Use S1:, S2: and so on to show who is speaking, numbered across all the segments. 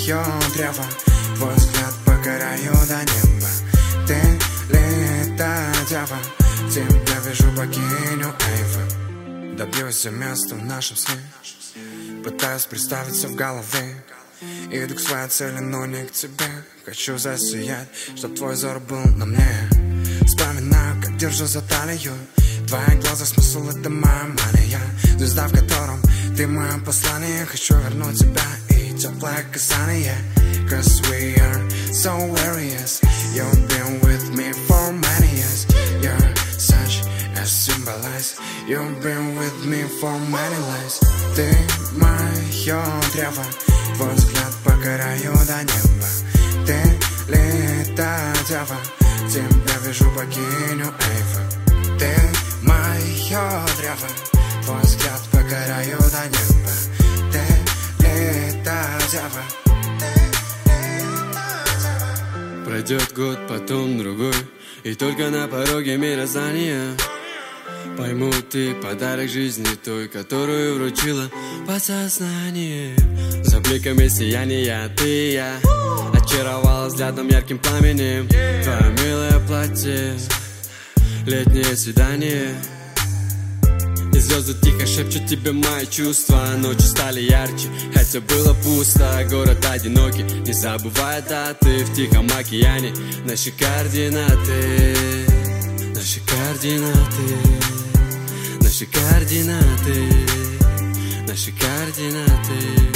S1: мое древо, твой взгляд покораю до неба. Ты лета дева, тебя вижу богиню Эйвы. Добьюсь я места в нашем сне, пытаюсь представить все в голове. Иду к своей цели, но не к тебе. Хочу засиять, чтоб твой взор был на мне. Вспоминаю, как держу за талию. Твои глаза, смысл — это моя мания. Звезда, в котором ты мое послание. Хочу вернуть тебя и теплое касание. Cause we are so various. You've been with me for many years. You're such a symbolize. You've been with me for many lives. Ты мое древо, твой взгляд покораю до неба. Ты лета дева, тебя вижу богиню Эйвы. Ты мое древо, твой взгляд покораю до неба. Ты лета дева.
S2: Пройдет год, потом другой, и только на пороге мироздания пойму, ты подарок жизни той, которую вручила подсознание. За бликами сияния ты и я очаровала взглядом ярким пламенем. Твое милое платье, летнее свидание, и звезды тихо шепчут тебе мои чувства. Ночи стали ярче, хотя было пусто. Город одинокий, не забывай даты. В тихом океане наши координаты. Наши координаты. Наши координаты. Наши координаты.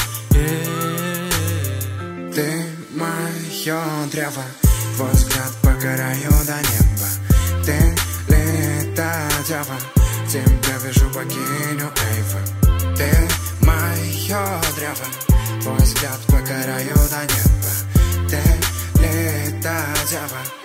S1: Ты мое древо, твой взгляд покораю до неба. Ты лета дева, тебя вижу богиню Эйвы. Ты мое древо, твой взгляд покораю до неба. Ты лета дева.